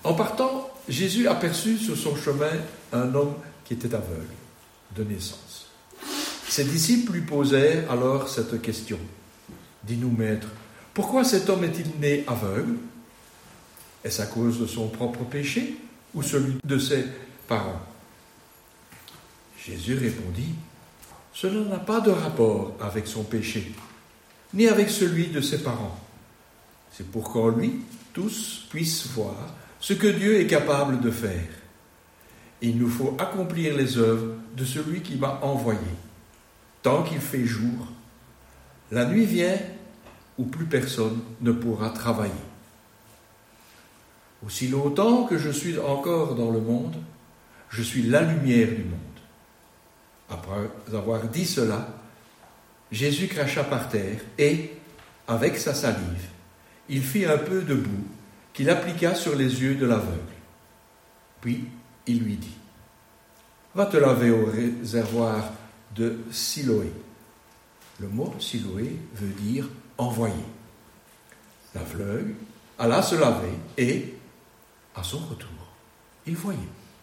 En partant, Jésus aperçut sur son chemin un homme qui était aveugle de naissance. Ses disciples lui posèrent alors cette question. « Dis-nous, Maître, pourquoi cet homme est-il né aveugle ? Est-ce à cause de son propre péché ou celui de ses parents ?» Jésus répondit, « Cela n'a pas de rapport avec son péché, ni avec celui de ses parents. C'est pour qu'en lui, tous puissent voir ce que Dieu est capable de faire. Il nous faut accomplir les œuvres de celui qui m'a envoyé. Tant qu'il fait jour, la nuit vient où plus personne ne pourra travailler. Aussi longtemps que je suis encore dans le monde, je suis la lumière du monde. » Après avoir dit cela, Jésus cracha par terre et, avec sa salive, il fit un peu de boue qu'il appliqua sur les yeux de l'aveugle. Puis il lui dit, « Va te laver au réservoir de Siloé. » Le mot Siloé veut dire « envoyé ». L'aveugle alla se laver et, à son retour, il voyait.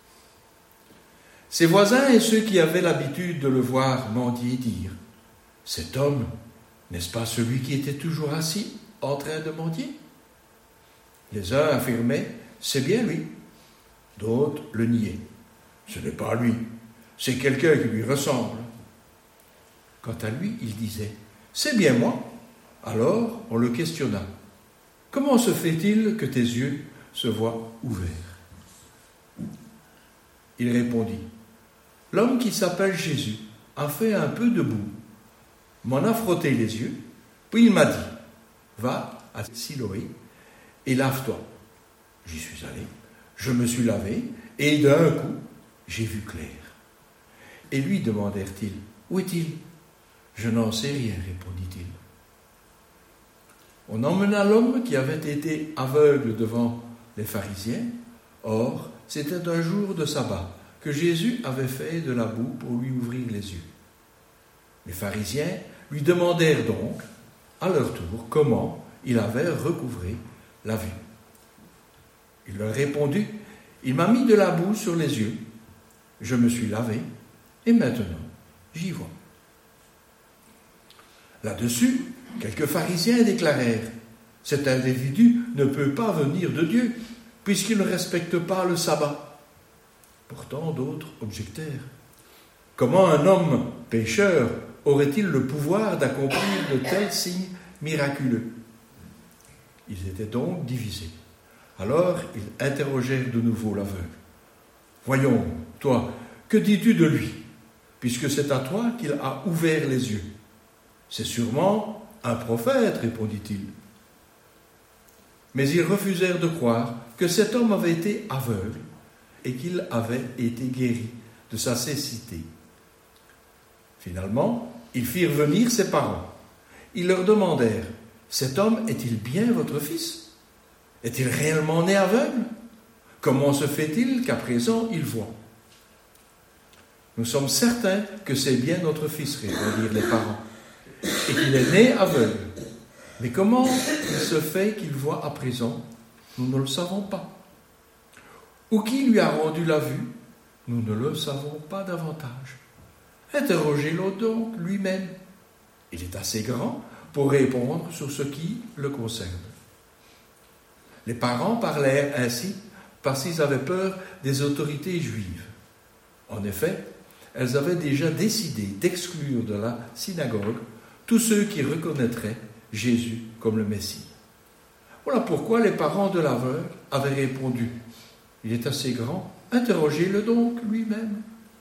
Ses voisins et ceux qui avaient l'habitude de le voir mendier dirent, « Cet homme, n'est-ce pas celui qui était toujours assis en train de mendier ?» Les uns affirmaient, « C'est bien lui ». D'autres le niaient. « Ce n'est pas lui, c'est quelqu'un qui lui ressemble. » Quant à lui, il disait, « C'est bien moi. » Alors on le questionna, « Comment se fait-il que tes yeux se voient ouverts ?» Il répondit, « L'homme qui s'appelle Jésus a fait un peu de boue, m'en a frotté les yeux, puis il m'a dit, « Va à Siloé et lave-toi. » J'y suis allé, je me suis lavé, et d'un coup, j'ai vu clair. Et lui demandèrent-ils, « Où est-il » ? « Je n'en sais rien, répondit-il. On emmena l'homme qui avait été aveugle devant les pharisiens. Or, c'était un jour de sabbat que Jésus avait fait de la boue pour lui ouvrir les yeux. Les pharisiens lui demandèrent donc, à leur tour, comment il avait recouvré la vue. Il leur répondit, « Il m'a mis de la boue sur les yeux, je me suis lavé, et maintenant j'y vois. » Là-dessus, quelques pharisiens déclarèrent, « Cet individu ne peut pas venir de Dieu, puisqu'il ne respecte pas le sabbat. » Pourtant, d'autres objectèrent, « Comment un homme pécheur aurait-il le pouvoir d'accomplir de tels signes miraculeux ?» Ils étaient donc divisés. Alors, ils interrogèrent de nouveau l'aveugle. « Voyons, toi, que dis-tu de lui, puisque c'est à toi qu'il a ouvert les yeux ? » « C'est sûrement un prophète, répondit-il. » Mais ils refusèrent de croire que cet homme avait été aveugle et qu'il avait été guéri de sa cécité. Finalement, ils firent venir ses parents. Ils leur demandèrent, « Cet homme est-il bien votre fils ? Est-il réellement né aveugle ? Comment se fait-il qu'à présent il voit ?» « Nous sommes certains que c'est bien notre fils, répondirent les parents, et qu'il est né aveugle. Mais comment il se fait qu'il voit à présent ? Nous ne le savons pas. Ou qui lui a rendu la vue ? Nous ne le savons pas davantage. Interrogez-le donc lui-même. Il est assez grand pour répondre sur ce qui le concerne. » Les parents parlèrent ainsi parce qu'ils avaient peur des autorités juives. En effet, elles avaient déjà décidé d'exclure de la synagogue tous ceux qui reconnaîtraient Jésus comme le Messie. Voilà pourquoi les parents de l'aveugle avaient répondu, « Il est assez grand, interrogez-le donc lui-même. »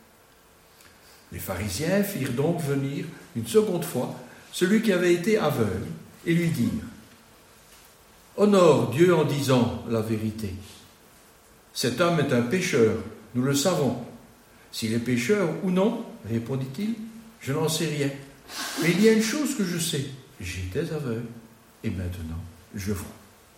Les pharisiens firent donc venir une seconde fois celui qui avait été aveugle et lui dirent, « Honore Dieu en disant la vérité. Cet homme est un pécheur, nous le savons. S'il est pécheur ou non, répondit-il, je n'en sais rien. Mais il y a une chose que je sais, j'étais aveugle, et maintenant je vois. »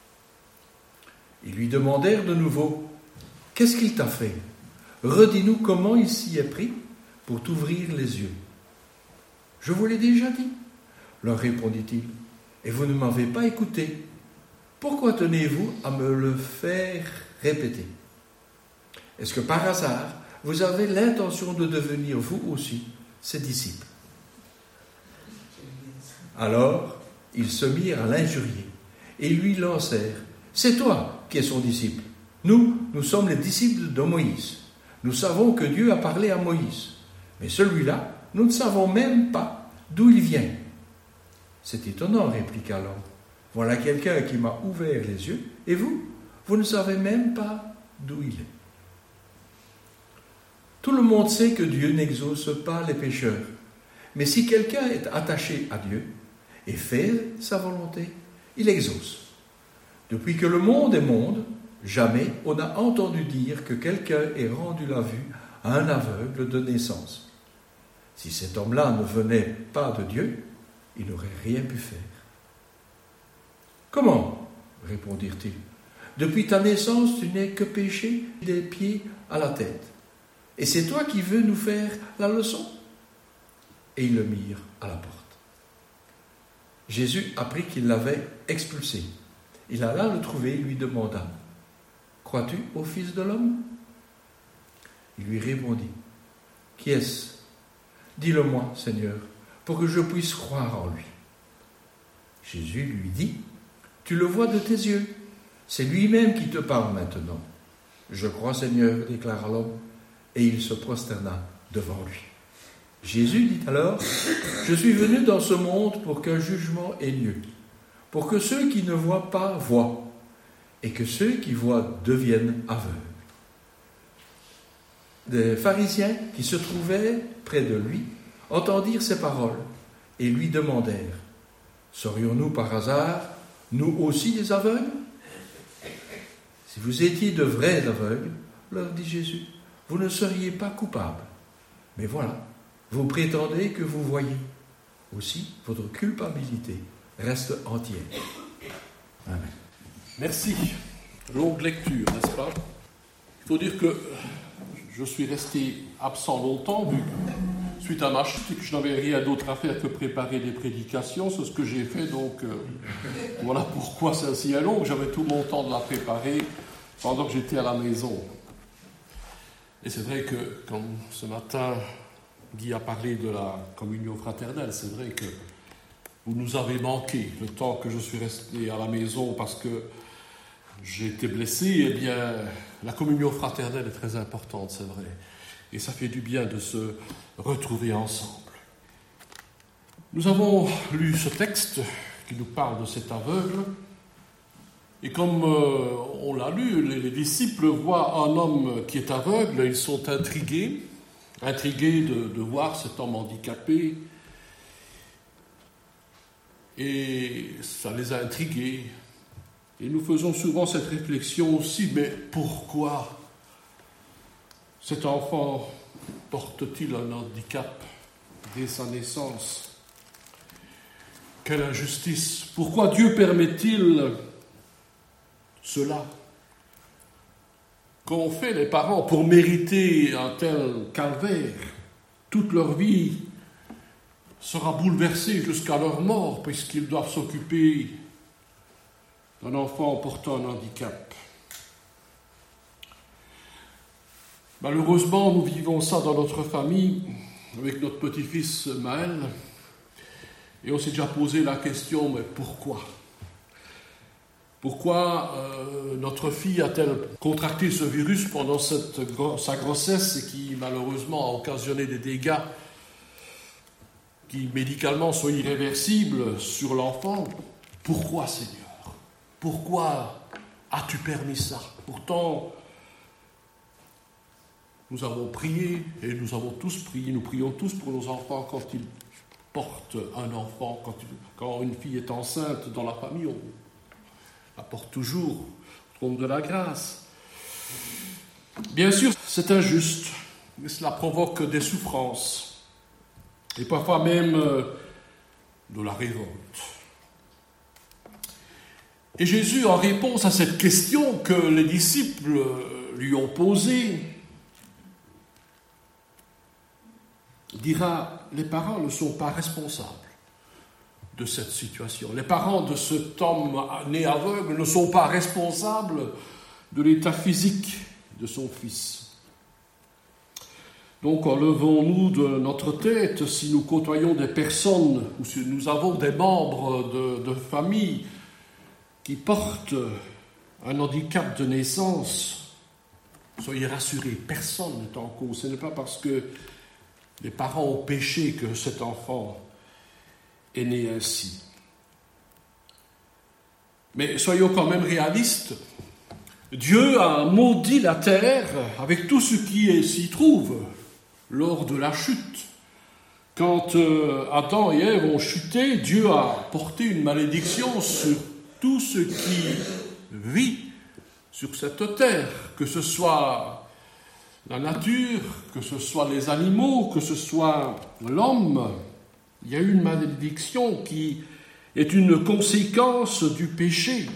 Ils lui demandèrent de nouveau, « Qu'est-ce qu'il t'a fait ? Redis-nous comment il s'y est pris pour t'ouvrir les yeux. » « Je vous l'ai déjà dit, leur répondit-il, et vous ne m'avez pas écouté. Pourquoi tenez-vous à me le faire répétez. Est-ce que par hasard, vous avez l'intention de devenir vous aussi ses disciples? Alors, ils se mirent à l'injurier et lui lancèrent: c'est toi qui es son disciple. Nous sommes les disciples de Moïse. Nous savons que Dieu a parlé à Moïse. Mais celui-là, nous ne savons même pas d'où il vient. C'est étonnant, répliqua l'homme. Voilà quelqu'un qui m'a ouvert les yeux, et vous ne savez même pas d'où il est. Tout le monde sait que Dieu n'exauce pas les pécheurs. Mais si quelqu'un est attaché à Dieu et fait sa volonté, il exauce. Depuis que le monde est monde, jamais on n'a entendu dire que quelqu'un ait rendu la vue à un aveugle de naissance. Si cet homme-là ne venait pas de Dieu, il n'aurait rien pu faire. Comment? Répondirent-ils. Depuis ta naissance, tu n'es que péché des pieds à la tête. Et c'est toi qui veux nous faire la leçon? Et ils le mirent à la porte. Jésus apprit qu'il l'avait expulsé. Il alla le trouver et lui demanda: crois-tu au Fils de l'homme? Il lui répondit: qui est-ce? Dis-le-moi, Seigneur, pour que je puisse croire en lui. Jésus lui dit: tu le vois de tes yeux, c'est lui-même qui te parle maintenant. Je crois, Seigneur, déclara l'homme, et il se prosterna devant lui. Jésus dit alors: je suis venu dans ce monde pour qu'un jugement ait lieu, pour que ceux qui ne voient pas voient, et que ceux qui voient deviennent aveugles. Des pharisiens qui se trouvaient près de lui entendirent ces paroles et lui demandèrent: serions-nous par hasard, nous aussi, des aveugles? Si vous étiez de vrais aveugles, leur dit Jésus, vous ne seriez pas coupables. Mais voilà, vous prétendez que vous voyez. Aussi, votre culpabilité reste entière. Amen. Merci. Longue lecture, n'est-ce pas? Il faut dire que je suis resté absent longtemps, suite à ma chute, et que je n'avais rien d'autre à faire que préparer des prédications. C'est ce que j'ai fait, donc voilà pourquoi c'est ainsi long. J'avais tout mon temps de la préparer pendant que j'étais à la maison. Et c'est vrai que, comme ce matin, Guy a parlé de la communion fraternelle, c'est vrai que vous nous avez manqué le temps que je suis resté à la maison parce que j'ai été blessé. Eh bien, la communion fraternelle est très importante, c'est vrai. Et ça fait du bien de se retrouver ensemble. Nous avons lu ce texte qui nous parle de cet aveugle. Et comme on l'a lu, les disciples voient un homme qui est aveugle, ils sont intrigués de voir cet homme handicapé. Et ça les a intrigués. Et nous faisons souvent cette réflexion aussi, mais pourquoi cet enfant porte-t-il un handicap dès sa naissance? Quelle injustice! Pourquoi Dieu permet-il cela? Qu'ont fait les parents pour mériter un tel calvaire? Toute leur vie sera bouleversée jusqu'à leur mort, puisqu'ils doivent s'occuper d'un enfant portant un handicap. Malheureusement, nous vivons ça dans notre famille, avec notre petit-fils Maël, et on s'est déjà posé la question, mais pourquoi? Pourquoi notre fille a-t-elle contracté ce virus pendant sa grossesse et qui malheureusement a occasionné des dégâts qui médicalement sont irréversibles sur l'enfant? Pourquoi, Seigneur? Pourquoi as-tu permis ça? Pourtant, nous avons prié et nous avons tous prié. Nous prions tous pour nos enfants quand ils portent un enfant, quand une fille est enceinte dans la famille, on la porte toujours au trône de la grâce. Bien sûr, c'est injuste, mais cela provoque des souffrances et parfois même de la révolte. Et Jésus, en réponse à cette question que les disciples lui ont posée, dira: les parents ne sont pas responsables de cette situation. Les parents de cet homme né aveugle ne sont pas responsables de l'état physique de son Fils. Donc, enlevons-nous de notre tête si nous côtoyons des personnes ou si nous avons des membres de famille qui portent un handicap de naissance. Soyez rassurés, personne n'est en cause. Ce n'est pas parce que les parents ont péché que cet enfant est né ainsi. Mais soyons quand même réalistes. Dieu a maudit la terre avec tout ce qui s'y trouve lors de la chute. Quand Adam et Ève ont chuté, Dieu a porté une malédiction sur tout ce qui vit sur cette terre, que ce soit la nature, que ce soit les animaux, que ce soit l'homme. Il y a eu une malédiction qui est une conséquence du péché.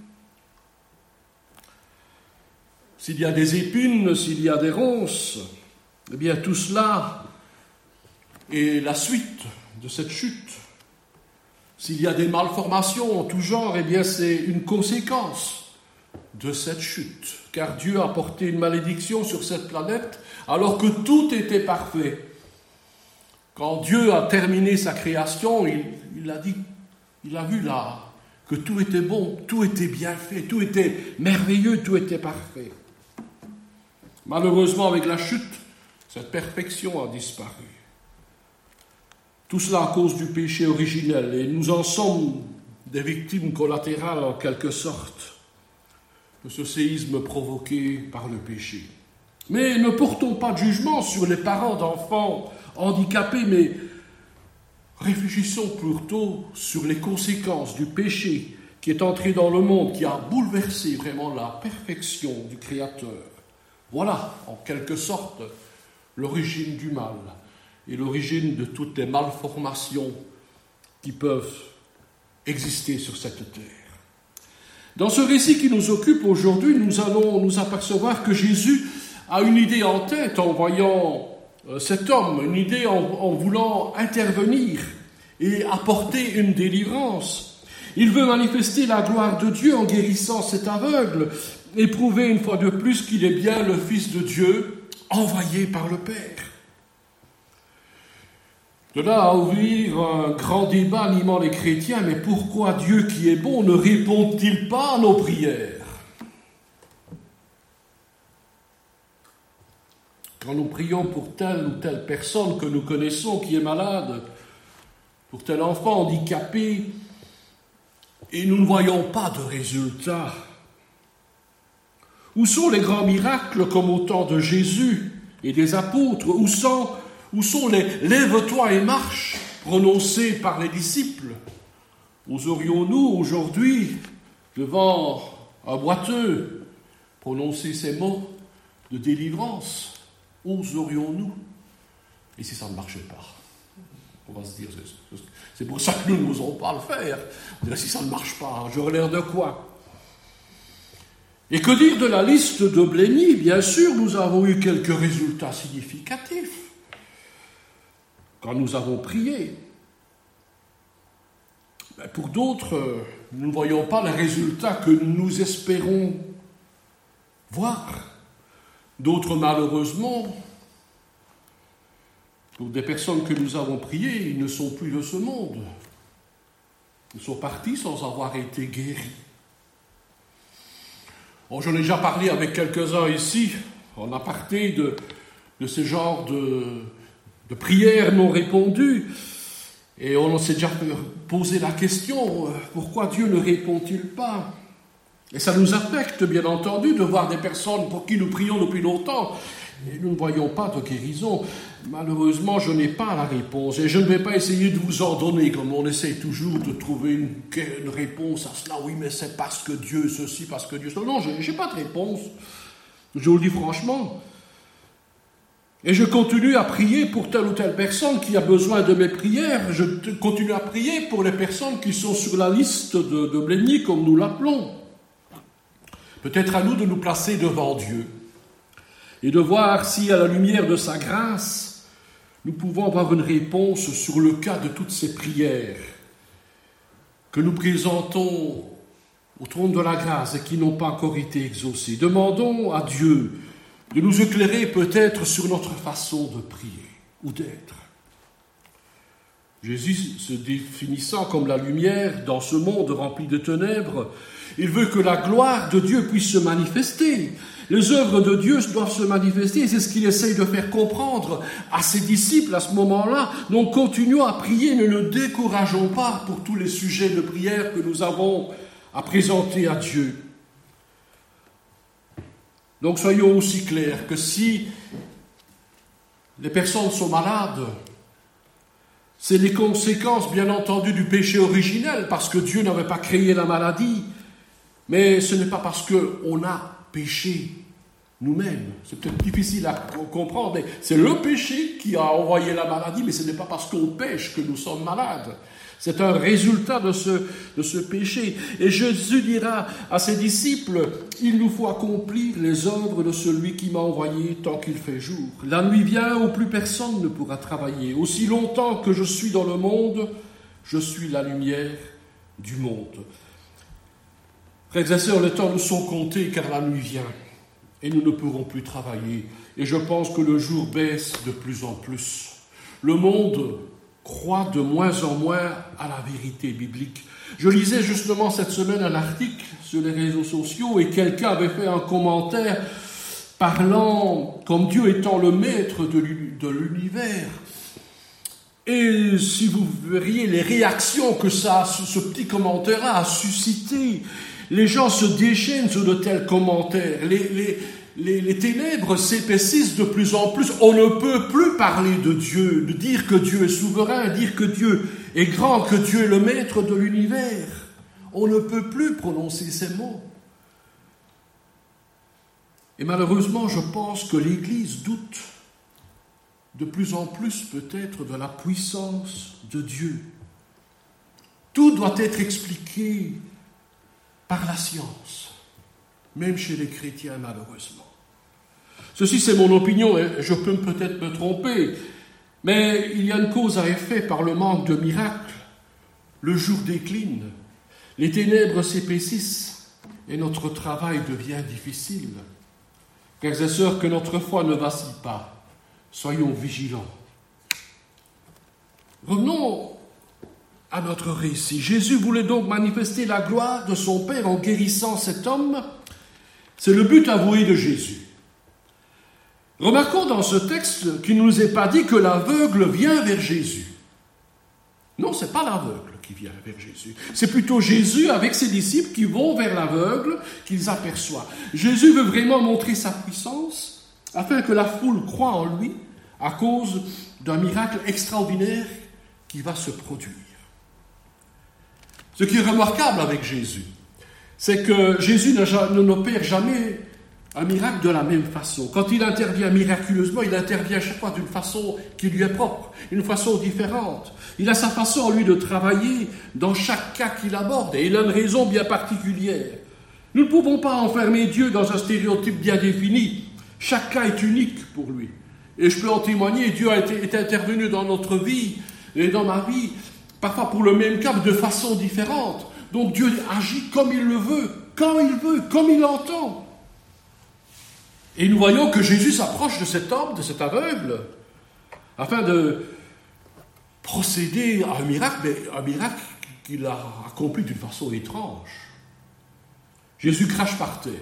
S'il y a des épines, s'il y a des ronces, eh bien tout cela est la suite de cette chute. S'il y a des malformations en tout genre, eh bien c'est une conséquence de cette chute. Car Dieu a porté une malédiction sur cette planète alors que tout était parfait. Quand Dieu a terminé sa création, il a vu là que tout était bon, tout était bien fait, tout était merveilleux, tout était parfait. Malheureusement, avec la chute, cette perfection a disparu. Tout cela à cause du péché originel, et nous en sommes des victimes collatérales en quelque sorte de ce séisme provoqué par le péché. Mais ne portons pas de jugement sur les parents d'enfants handicapés, mais réfléchissons plutôt sur les conséquences du péché qui est entré dans le monde, qui a bouleversé vraiment la perfection du Créateur. Voilà, en quelque sorte, l'origine du mal et l'origine de toutes les malformations qui peuvent exister sur cette terre. Dans ce récit qui nous occupe aujourd'hui, nous allons nous apercevoir que Jésus a une idée en tête en voyant cet homme, une idée en voulant intervenir et apporter une délivrance. Il veut manifester la gloire de Dieu en guérissant cet aveugle et prouver une fois de plus qu'il est bien le Fils de Dieu envoyé par le Père. De là à ouvrir un grand débat animant les chrétiens, mais pourquoi Dieu qui est bon ne répond-il pas à nos prières ? Quand nous prions pour telle ou telle personne que nous connaissons qui est malade, pour tel enfant handicapé, et nous ne voyons pas de résultat. Où sont les grands miracles comme au temps de Jésus et des apôtres ? Où sont les « lève-toi et marche » prononcés par les disciples ? Oserions-nous aujourd'hui, devant un boiteux, prononcer ces mots de délivrance ? Oserions-nous ? Et si ça ne marchait pas ? On va se dire, c'est pour ça que nous n'osons pas le faire. On dirait, si ça ne marche pas, j'aurais l'air de quoi ? Et que dire de la liste de Blény ? Bien sûr, nous avons eu quelques résultats significatifs quand nous avons prié. Mais pour d'autres, nous ne voyons pas les résultats que nous espérons voir. D'autres, malheureusement, pour des personnes que nous avons priées, ils ne sont plus de ce monde. Ils sont partis sans avoir été guéris. Bon, j'en ai déjà parlé avec quelques-uns ici, en aparté de ce genre de prières non répondues. Et on s'est déjà posé la question, pourquoi Dieu ne répond-il pas ? Et ça nous affecte, bien entendu, de voir des personnes pour qui nous prions depuis longtemps, et nous ne voyons pas de guérison. Malheureusement, je n'ai pas la réponse, et je ne vais pas essayer de vous en donner, comme on essaie toujours de trouver une réponse à cela. Oui, mais c'est parce que Dieu ceci, parce que Dieu cela. Non, je n'ai pas de réponse. Je vous le dis franchement. Et je continue à prier pour telle ou telle personne qui a besoin de mes prières. Je continue à prier pour les personnes qui sont sur la liste de Blény, comme nous l'appelons. Peut-être à nous de nous placer devant Dieu et de voir si, à la lumière de sa grâce, nous pouvons avoir une réponse sur le cas de toutes ces prières que nous présentons au trône de la grâce et qui n'ont pas encore été exaucés. Demandons à Dieu de nous éclairer peut-être sur notre façon de prier ou d'être. Jésus, se définissant comme la lumière dans ce monde rempli de ténèbres, il veut que la gloire de Dieu puisse se manifester. Les œuvres de Dieu doivent se manifester et c'est ce qu'il essaye de faire comprendre à ses disciples à ce moment-là. Donc continuons à prier, ne nous décourageons pas pour tous les sujets de prière que nous avons à présenter à Dieu. Donc soyons aussi clairs que si les personnes sont malades, c'est les conséquences, bien entendu, du péché originel, parce que Dieu n'avait pas créé la maladie, mais ce n'est pas parce qu'on a péché nous-mêmes. C'est peut-être difficile à comprendre, mais c'est le péché qui a envoyé la maladie, mais ce n'est pas parce qu'on pêche que nous sommes malades. C'est un résultat de ce péché. Et Jésus dira à ses disciples, « Il nous faut accomplir les œuvres de celui qui m'a envoyé tant qu'il fait jour. La nuit vient où plus personne ne pourra travailler. Aussi longtemps que je suis dans le monde, je suis la lumière du monde. » Frères et sœurs, les temps nous sont comptés car la nuit vient et nous ne pourrons plus travailler. Et je pense que le jour baisse de plus en plus. Le monde croit de moins en moins à la vérité biblique. Je lisais justement cette semaine un article sur les réseaux sociaux et quelqu'un avait fait un commentaire parlant comme Dieu étant le maître de l'univers. Et si vous verriez les réactions que ce petit commentaire-là a suscité, les gens se déchaînent sur de tels commentaires. Les ténèbres s'épaississent de plus en plus. On ne peut plus parler de Dieu, de dire que Dieu est souverain, dire que Dieu est grand, que Dieu est le maître de l'univers. On ne peut plus prononcer ces mots. Et malheureusement, je pense que l'Église doute de plus en plus peut-être de la puissance de Dieu. Tout doit être expliqué par la science, même chez les chrétiens malheureusement. Ceci c'est mon opinion et je peux peut-être me tromper, mais il y a une cause à effet par le manque de miracles. Le jour décline, les ténèbres s'épaississent et notre travail devient difficile. Frères et sœurs, que notre foi ne vacille pas, soyons vigilants. Revenons à notre récit. Jésus voulait donc manifester la gloire de son Père en guérissant cet homme. C'est le but avoué de Jésus. Remarquons dans ce texte qu'il ne nous est pas dit que l'aveugle vient vers Jésus. Non, ce n'est pas l'aveugle qui vient vers Jésus. C'est plutôt Jésus avec ses disciples qui vont vers l'aveugle qu'ils aperçoivent. Jésus veut vraiment montrer sa puissance afin que la foule croie en lui à cause d'un miracle extraordinaire qui va se produire. Ce qui est remarquable avec Jésus, c'est que Jésus n'opère jamais un miracle de la même façon. Quand il intervient miraculeusement, il intervient à chaque fois d'une façon qui lui est propre, une façon différente. Il a sa façon, lui, de travailler dans chaque cas qu'il aborde, et il a une raison bien particulière. Nous ne pouvons pas enfermer Dieu dans un stéréotype bien défini. Chaque cas est unique pour lui. Et je peux en témoigner, Dieu est intervenu dans notre vie, et dans ma vie, parfois pour le même cas, mais de façon différente. Donc Dieu agit comme il le veut, quand il veut, comme il l'entend. Et nous voyons que Jésus s'approche de cet homme, de cet aveugle, afin de procéder à un miracle, mais un miracle qu'il a accompli d'une façon étrange. Jésus crache par terre.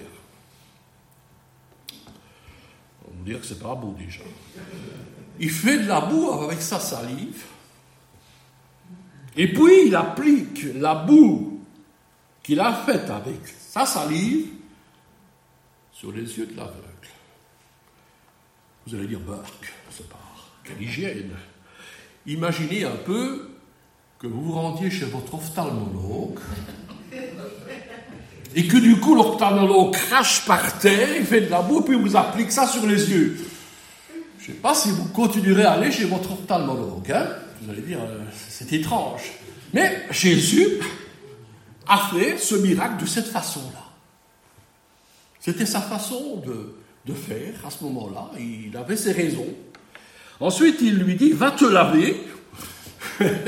On va dire que c'est pas beau déjà. Il fait de la boue avec sa salive, et puis il applique la boue qu'il a faite avec sa salive sur les yeux de l'aveugle. Vous allez dire, c'est pas quelle hygiène. Imaginez un peu que vous vous rendiez chez votre ophtalmologue et que du coup l'ophtalmologue crache par terre, il fait de la boue, puis vous applique ça sur les yeux. Je ne sais pas si vous continuerez à aller chez votre ophtalmologue. Vous allez dire, c'est étrange. Mais Jésus a fait ce miracle de cette façon-là. C'était sa façon de faire à ce moment-là. Il avait ses raisons. Ensuite, il lui dit, va te laver.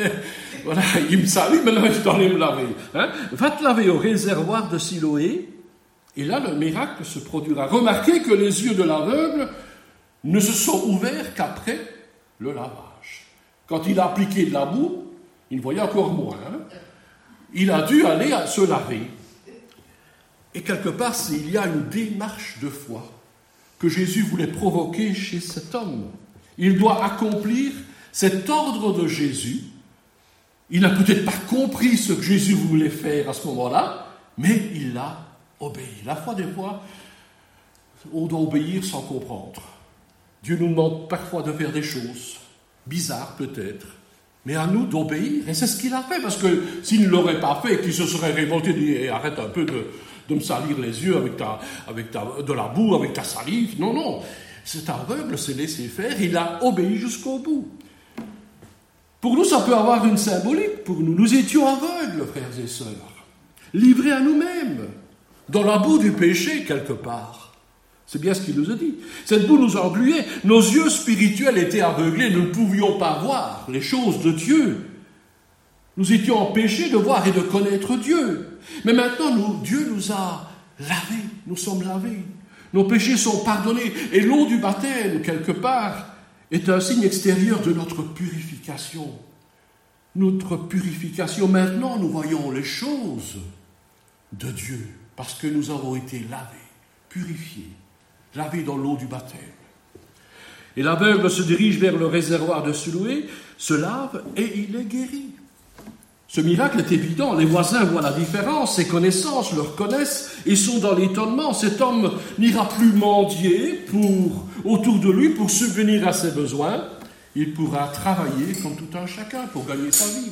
Voilà, il me salue, maintenant je dois aller me laver. Hein. Va te laver au réservoir de Siloé, et là le miracle se produira. Remarquez que les yeux de l'aveugle ne se sont ouverts qu'après le lavage. Quand il a appliqué de la boue, il voyait encore moins. Hein. Il a dû aller se laver. Et quelque part, il y a une démarche de foi que Jésus voulait provoquer chez cet homme. Il doit accomplir cet ordre de Jésus. Il n'a peut-être pas compris ce que Jésus voulait faire à ce moment-là, mais il l'a obéi. La foi, des fois, on doit obéir sans comprendre. Dieu nous demande parfois de faire des choses, bizarres peut-être, mais à nous d'obéir. Et c'est ce qu'il a fait, parce que s'il ne l'aurait pas fait, qu'il se serait révolté, dit arrête un peu de me salir les yeux avec de la boue, avec ta salive. Non, non, cet aveugle s'est laissé faire, il a obéi jusqu'au bout. Pour nous, ça peut avoir une symbolique. Pour nous, nous étions aveugles, frères et sœurs, livrés à nous-mêmes, dans la boue du péché, quelque part. C'est bien ce qu'il nous a dit. Cette boue nous engluait, nos yeux spirituels étaient aveuglés, nous ne pouvions pas voir les choses de Dieu. Nous étions empêchés de voir et de connaître Dieu. Mais maintenant, Dieu nous a lavés, nous sommes lavés. Nos péchés sont pardonnés. Et l'eau du baptême, quelque part, est un signe extérieur de notre purification. Notre purification, maintenant, nous voyons les choses de Dieu, parce que nous avons été lavés, purifiés, lavés dans l'eau du baptême. Et l'aveugle se dirige vers le réservoir de Siloé, se lave et il est guéri. Ce miracle est évident, les voisins voient la différence, ses connaissances le reconnaissent et sont dans l'étonnement. Cet homme n'ira plus mendier autour de lui pour subvenir à ses besoins. Il pourra travailler comme tout un chacun pour gagner sa vie.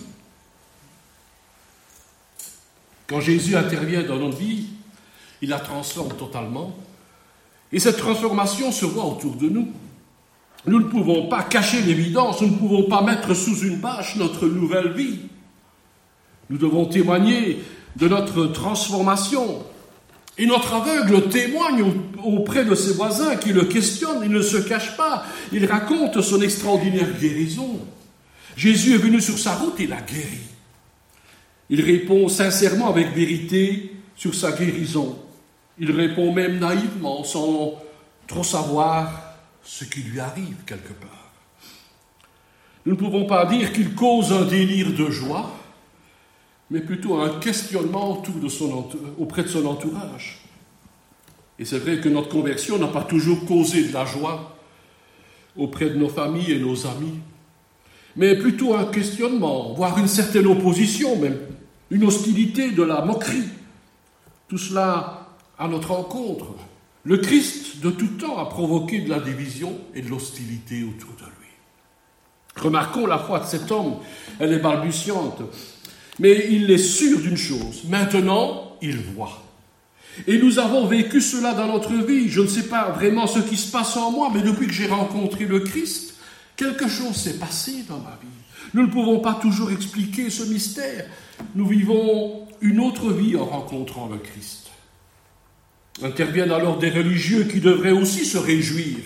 Quand Jésus intervient dans notre vie, il la transforme totalement. Et cette transformation se voit autour de nous. Nous ne pouvons pas cacher l'évidence, nous ne pouvons pas mettre sous une bâche notre nouvelle vie. Nous devons témoigner de notre transformation. Et notre aveugle témoigne auprès de ses voisins qui le questionnent. Il ne se cache pas. Il raconte son extraordinaire guérison. Jésus est venu sur sa route et l'a guéri. Il répond sincèrement avec vérité sur sa guérison. Il répond même naïvement, sans trop savoir ce qui lui arrive quelque part. Nous ne pouvons pas dire qu'il cause un délire de joie, mais plutôt un questionnement auprès de son entourage. Et c'est vrai que notre conversion n'a pas toujours causé de la joie auprès de nos familles et nos amis, mais plutôt un questionnement, voire une certaine opposition même, une hostilité, de la moquerie. Tout cela à notre encontre. Le Christ, de tout temps, a provoqué de la division et de l'hostilité autour de lui. Remarquons la foi de cet homme, elle est balbutiante. Mais il est sûr d'une chose, maintenant, il voit. Et nous avons vécu cela dans notre vie. Je ne sais pas vraiment ce qui se passe en moi, mais depuis que j'ai rencontré le Christ, quelque chose s'est passé dans ma vie. Nous ne pouvons pas toujours expliquer ce mystère. Nous vivons une autre vie en rencontrant le Christ. Interviennent alors des religieux qui devraient aussi se réjouir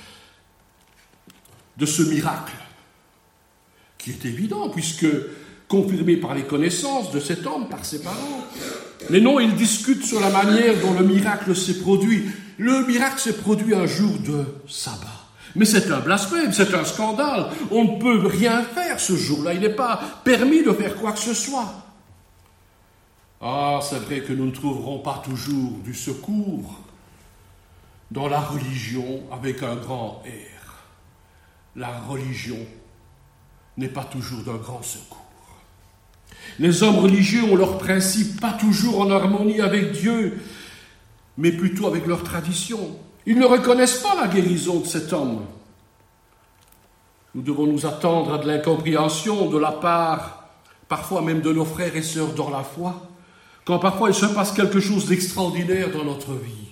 de ce miracle, qui est évident, puisque confirmé par les connaissances de cet homme, par ses parents. Mais non, ils discutent sur la manière dont le miracle s'est produit. Le miracle s'est produit un jour de sabbat. Mais c'est un blasphème, c'est un scandale. On ne peut rien faire ce jour-là. Il n'est pas permis de faire quoi que ce soit. Ah, c'est vrai que nous ne trouverons pas toujours du secours dans la religion avec un grand R. La religion n'est pas toujours d'un grand secours. Les hommes religieux ont leurs principes pas toujours en harmonie avec Dieu, mais plutôt avec leur tradition. Ils ne reconnaissent pas la guérison de cet homme. Nous devons nous attendre à de l'incompréhension de la part, parfois même de nos frères et sœurs dans la foi, quand parfois il se passe quelque chose d'extraordinaire dans notre vie.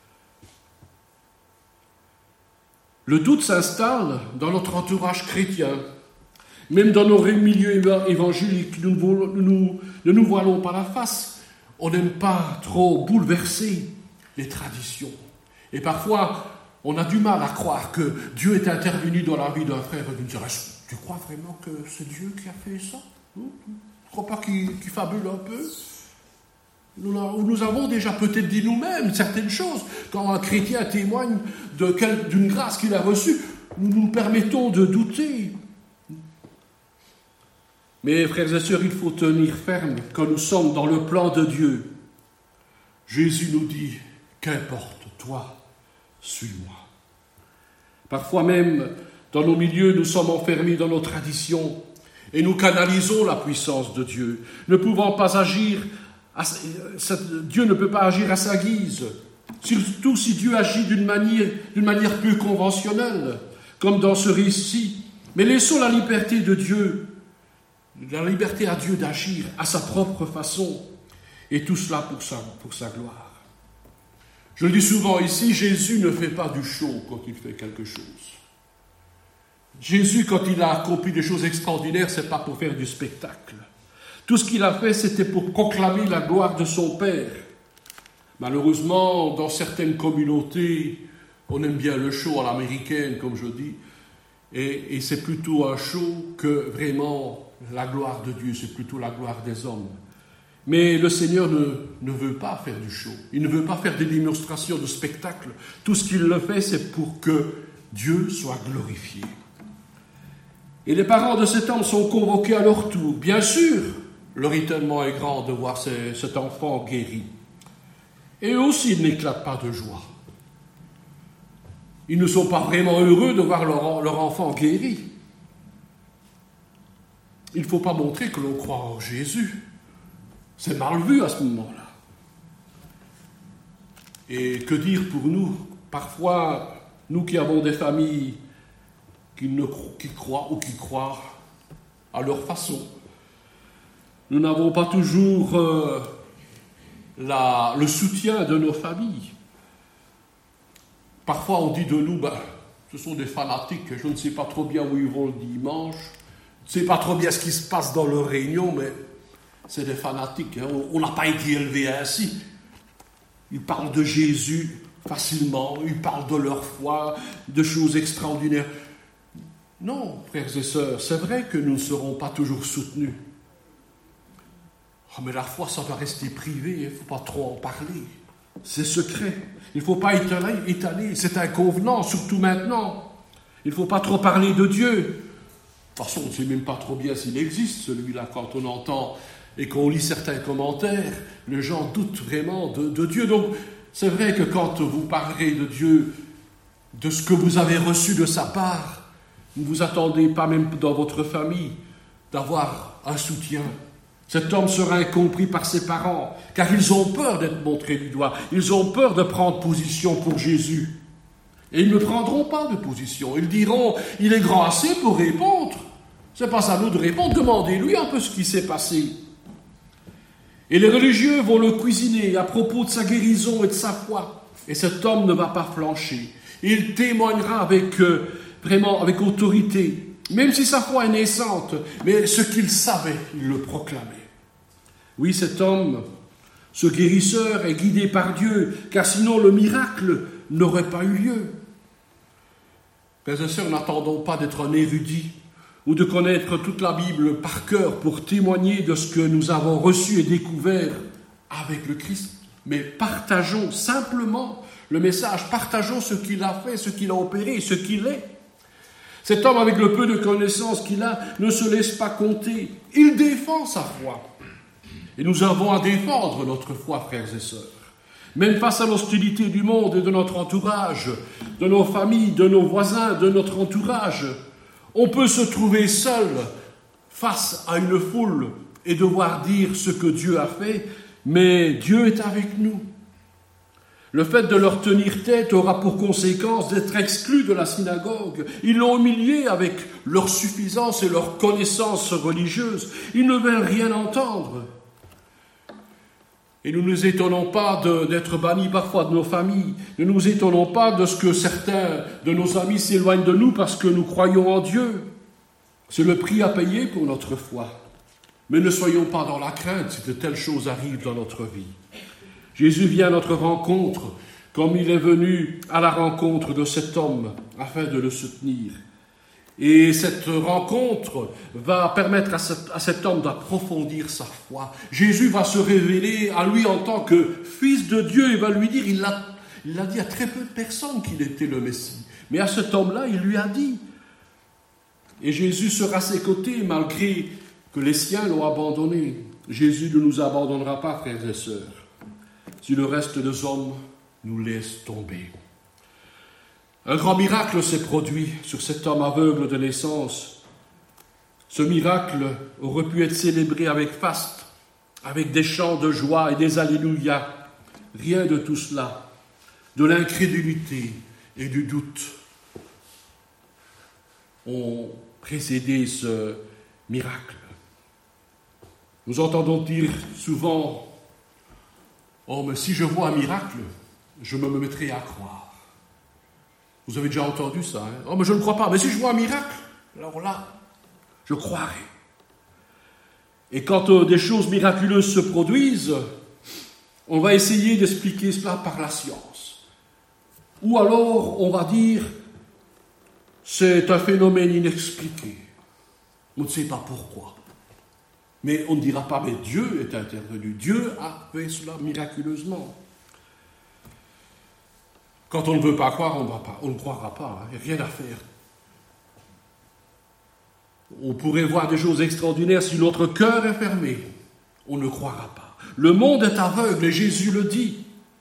Le doute s'installe dans notre entourage chrétien. Même dans nos milieux évangéliques, nous ne nous voilons pas la face. On n'aime pas trop bouleverser les traditions. Et parfois, on a du mal à croire que Dieu est intervenu dans la vie d'un frère et d'une sœur. Tu crois vraiment que c'est Dieu qui a fait ça ? ne crois pas qu'il fabule un peu? Nous avons déjà peut-être dit nous-mêmes certaines choses. Quand un chrétien témoigne d'une grâce qu'il a reçue, nous nous permettons de douter. Mais frères et sœurs, il faut tenir ferme quand nous sommes dans le plan de Dieu. Jésus nous dit, qu'importe, toi, suis-moi. Parfois même, dans nos milieux, nous sommes enfermés dans nos traditions et nous canalisons la puissance de Dieu, ne pouvant pas agir. Dieu ne peut pas agir à sa guise, surtout si Dieu agit d'une manière plus conventionnelle, comme dans ce récit. Mais laissons la liberté de Dieu, la liberté à Dieu d'agir à sa propre façon, et tout cela pour sa gloire. Je le dis souvent ici, Jésus ne fait pas du show quand il fait quelque chose. Jésus, quand il a accompli des choses extraordinaires, ce n'est pas pour faire du spectacle. Tout ce qu'il a fait, c'était pour proclamer la gloire de son Père. Malheureusement, dans certaines communautés, on aime bien le show à l'américaine, comme je dis, et c'est plutôt un show que vraiment la gloire de Dieu, c'est plutôt la gloire des hommes. Mais le Seigneur ne veut pas faire du show, il ne veut pas faire des démonstrations de spectacle. Tout ce qu'il le fait, c'est pour que Dieu soit glorifié. Et les parents de cet homme sont convoqués à leur tour. Bien sûr, leur étonnement est grand de voir cet enfant guéri. Et eux aussi, ils n'éclatent pas de joie. Ils ne sont pas vraiment heureux de voir leur enfant guéri. Il ne faut pas montrer que l'on croit en Jésus. C'est mal vu à ce moment-là. Et que dire pour nous? Parfois, nous qui avons des familles qui croient ou qui croient à leur façon, nous n'avons pas toujours le soutien de nos familles. Parfois, on dit de nous, ce sont des fanatiques, je ne sais pas trop bien où ils vont le dimanche, je ne sais pas trop bien ce qui se passe dans leur réunion, mais c'est des fanatiques. Hein. On n'a pas été élevés ainsi. Ils parlent de Jésus facilement, ils parlent de leur foi, de choses extraordinaires. Non, frères et sœurs, c'est vrai que nous ne serons pas toujours soutenus. Oh, mais la foi, ça doit rester privé, il ne faut pas trop en parler. C'est secret. Il ne faut pas étaler. C'est inconvenant, surtout maintenant. Il ne faut pas trop parler de Dieu. De toute façon, on ne sait même pas trop bien s'il existe, celui-là, quand on entend et qu'on lit certains commentaires, les gens doutent vraiment de Dieu. Donc, c'est vrai que quand vous parlerez de Dieu, de ce que vous avez reçu de sa part, ne vous attendez pas même dans votre famille d'avoir un soutien. Cet homme sera incompris par ses parents, car ils ont peur d'être montrés du doigt. Ils ont peur de prendre position pour Jésus. Et ils ne prendront pas de position. Ils diront, il est grand assez pour répondre. C'est pas à nous de répondre. Demandez-lui un peu ce qui s'est passé. Et les religieux vont le cuisiner à propos de sa guérison et de sa foi. Et cet homme ne va pas flancher. Il témoignera avec autorité. Même si sa foi est naissante, mais ce qu'il savait, il le proclamait. Oui, cet homme, ce guérisseur, est guidé par Dieu, car sinon le miracle n'aurait pas eu lieu. Frères et sœurs, n'attendons pas d'être un érudit ou de connaître toute la Bible par cœur pour témoigner de ce que nous avons reçu et découvert avec le Christ, mais partageons simplement le message, partageons ce qu'il a fait, ce qu'il a opéré, ce qu'il est. Cet homme, avec le peu de connaissances qu'il a, ne se laisse pas compter. Il défend sa foi. Et nous avons à défendre notre foi, frères et sœurs. Même face à l'hostilité du monde et de notre entourage, de nos familles, de nos voisins, de notre entourage, on peut se trouver seul face à une foule et devoir dire ce que Dieu a fait, mais Dieu est avec nous. Le fait de leur tenir tête aura pour conséquence d'être exclus de la synagogue. Ils l'ont humilié avec leur suffisance et leur connaissance religieuse. Ils ne veulent rien entendre. Et nous ne nous étonnons pas d'être bannis parfois de nos familles. Ne nous étonnons pas de ce que certains de nos amis s'éloignent de nous parce que nous croyons en Dieu. C'est le prix à payer pour notre foi. Mais ne soyons pas dans la crainte si de telles choses arrivent dans notre vie. Jésus vient à notre rencontre comme il est venu à la rencontre de cet homme afin de le soutenir. Et cette rencontre va permettre à cet homme d'approfondir sa foi. Jésus va se révéler à lui en tant que fils de Dieu. Il va lui dire, il l'a dit à très peu de personnes qu'il était le Messie. Mais à cet homme-là, il lui a dit. Et Jésus sera à ses côtés malgré que les siens l'ont abandonné. Jésus ne nous abandonnera pas, frères et sœurs, si le reste des hommes nous laisse tomber. Un grand miracle s'est produit sur cet homme aveugle de naissance. Ce miracle aurait pu être célébré avec faste, avec des chants de joie et des alléluia. Rien de tout cela. De l'incrédulité et du doute ont précédé ce miracle. Nous entendons dire souvent, « Oh, mais si je vois un miracle, je me mettrai à croire. » Vous avez déjà entendu ça, hein? « Oh, mais je ne crois pas, mais si je vois un miracle, alors là, je croirai. » Et quand des choses miraculeuses se produisent, on va essayer d'expliquer cela par la science. Ou alors, on va dire, c'est un phénomène inexpliqué. On ne sait pas pourquoi. Mais on ne dira pas, mais Dieu est intervenu. Dieu a fait cela miraculeusement. Quand on ne veut pas croire, on ne croira pas. Il n'y a rien à faire. On pourrait voir des choses extraordinaires si notre cœur est fermé. On ne croira pas. Le monde est aveugle, et Jésus le dit.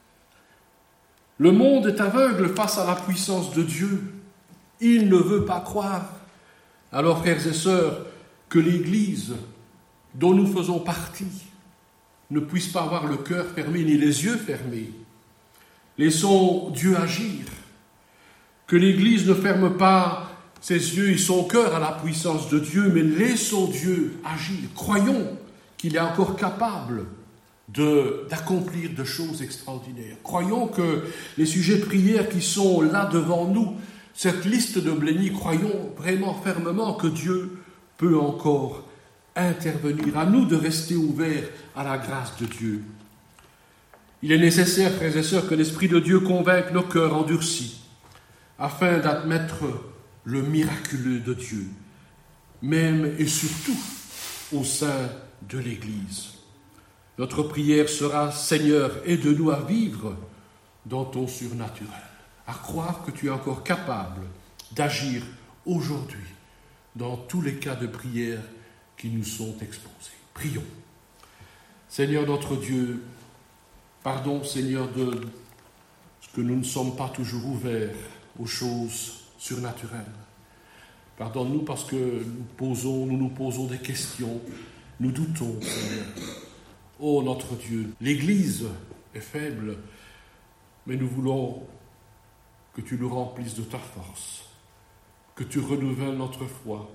Le monde est aveugle face à la puissance de Dieu. Il ne veut pas croire. Alors, frères et sœurs, que l'Église dont nous faisons partie ne puisse pas avoir le cœur fermé ni les yeux fermés. Laissons Dieu agir. Que l'Église ne ferme pas ses yeux et son cœur à la puissance de Dieu, mais laissons Dieu agir. Croyons qu'il est encore capable d'accomplir de choses extraordinaires. Croyons que les sujets de prière qui sont là devant nous, cette liste de blénis, croyons vraiment fermement que Dieu peut encore intervenir. À nous de rester ouverts à la grâce de Dieu. Il est nécessaire, frères et sœurs, que l'Esprit de Dieu convainque nos cœurs endurcis, afin d'admettre le miraculeux de Dieu, même et surtout au sein de l'Église. Notre prière sera, Seigneur, aide-nous à vivre dans ton surnaturel, à croire que tu es encore capable d'agir aujourd'hui dans tous les cas de prière qui nous sont exposés. Prions. Seigneur notre Dieu, pardon, Seigneur, de ce que nous ne sommes pas toujours ouverts aux choses surnaturelles. Pardonne-nous parce que nous nous posons des questions, nous doutons, Seigneur. Oh notre Dieu, l'Église est faible, mais nous voulons que tu nous remplisses de ta force, que tu renouvelles notre foi.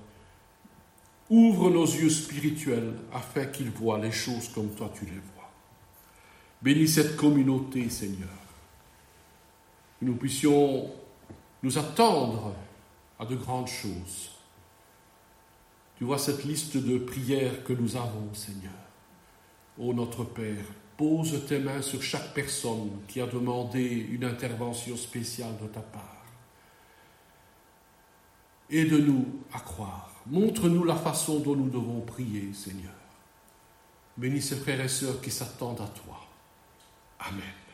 Ouvre nos yeux spirituels afin qu'ils voient les choses comme toi tu les vois. Bénis cette communauté, Seigneur. Que nous puissions nous attendre à de grandes choses. Tu vois cette liste de prières que nous avons, Seigneur. Ô notre Père, pose tes mains sur chaque personne qui a demandé une intervention spéciale de ta part. Aide-nous à croire. Montre-nous la façon dont nous devons prier, Seigneur. Bénis ces frères et sœurs qui s'attendent à toi. Amen.